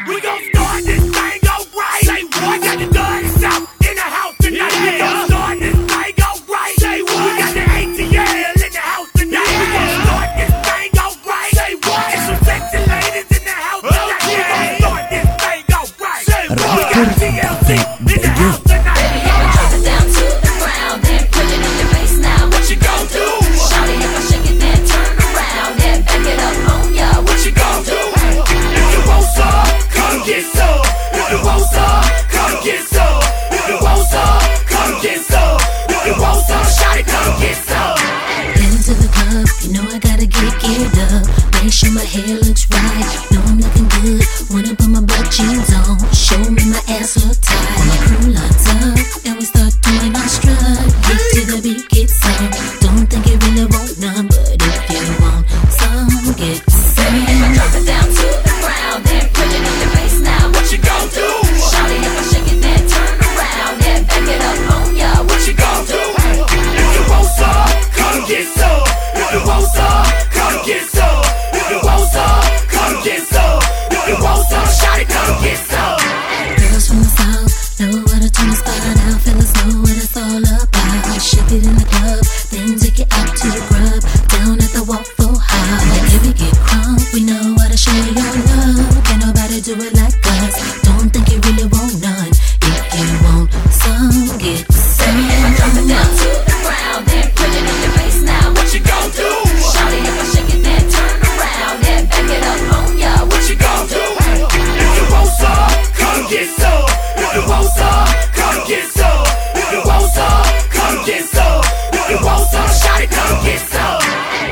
We gon' start this thing out right. Say what? We got the guns out in the house tonight. We gon' start this thing out right. Say what? We got the ATL in the house tonight. We gon' start this thing out right. Say what? And some sexy ladies in the house tonight. We gon' start this thing out right. Say what? We got TLC in the house tonight. Baby, if I drop it down to the ground, then put it in your face now. What you gon' do? Shawty, if I shake it, then turn around, then back it up on ya. What you gon' do? If you want some, come get some. If you want some, come get some. If you want some, come get some. If you want some, shawty, come get some. Into the club, you know I gotta get geared up. Make sure my hair looks right. Know I'm looking good. Wanna put my black jeans on. Show me my ass look tight. My crew lights up, and we start doing our strut. Get to the beat, get some. Don't think you really want none, but if you want some, get some. Baby, if I drop it down to the ground, then put it in your face now. What you gon' do? Shawty, if I shake it, then turn around, then back it up on ya. What you gon' do? If you want some, come get some. If you want some, come get some. If you want some, come get some. If you want some, shawty, come get some. Girls from the south know how to turn the spot out. Fellas know what it's all about. Shake it in the club, then take it out to the grub. Down at the Waffle House. Like if we get crunk, we know how to show you your love. Can't nobody do it like us. Don't think you really want none. If you want some, get some. Baby, if I drop it down to the ground, then put it in your face now. What you gon' do? Shawty, if I shake it, then turn around, then back it up on ya. What you gon' do? If you want some, come get some. If you want some, come get some. If you want some, come get some. If you want some, shawty, come get some.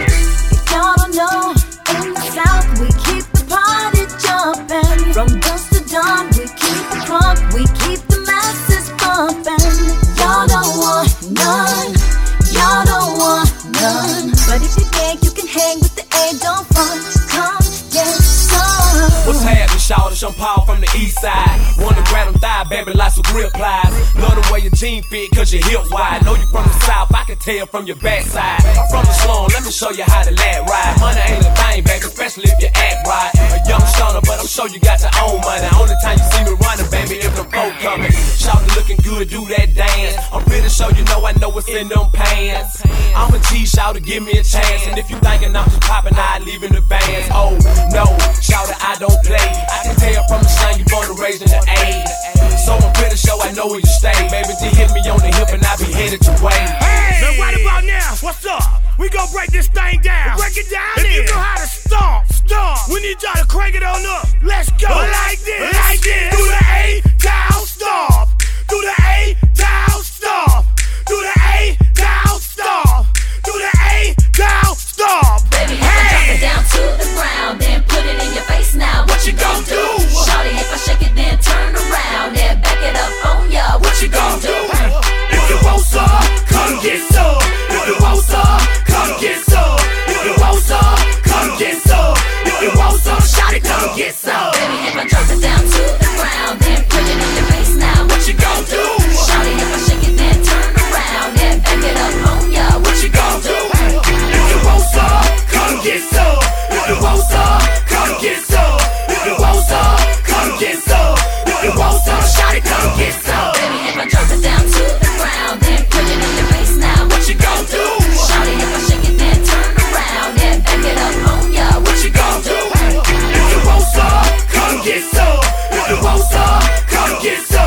Y'all don't know, in the South we keep the party jumping. From dusk to dawn we keep it crunk, we keep the masses bumping. Y'all don't want none, y'all don't want none. But if you think you can hang with the A, don't front, come get some. What's happening, shawty? I'm Paul from the east side. Wanna grab them thigh, baby, like some grip plies. Love the way your jean fit, cause your hip wide. Know you from the south, I can tell from your backside. I'm from the slum, let me show you how to lad ride. Money ain't a thing, baby, especially if you act right. A young stoner, but I'm sure you got your own money. Only time you see me running, baby, if the folk coming. Shawty looking good, do that dance. I'm pretty sure you know I know what's in them pants. I'm a G, shawty, give me a chance. And if you thinking I'm just popping, I leave in the bands. Oh, no, shawty, I don't play. I can tell from the sun you born and raised in the A. So I'm pretty sure I know where you stay. Baby, just hit me on the hip and I be headed your way. Hey, now right about now, what's up? We gon' break this thing down. Break it down. If you know how to stomp, we need y'all to crank it on up. Let's go. Like this, like this. Do the A down stomp. Do the A down stomp. Do the A down stomp. Do the A down stomp. Baby, if I drop it down to the ground, then put it in your face now. What you gon' do? Shawty, if I shake it, then turn around, then back it up on ya. What you gon' do? If you want some, come get some. If you want some, come get some. If you want some, come get some. If you want some, shawty, come get some. Baby, if I drop it down to the ground, then put it in your face now. What you gon' do? Shawty, if I shake it, then turn around, then back it up on ya. What you gon' do? If you want some, come get some. If you want some, come get some. If you want some, come get some. If you want some, shawty, come get some. Baby, if I drop it down to the ground, then put it in your face now. What you gon' do? Shawty, if I shake it, then turn around, then back it up on ya. What you gon' do? If you want some, come get some. If you want some, come get some.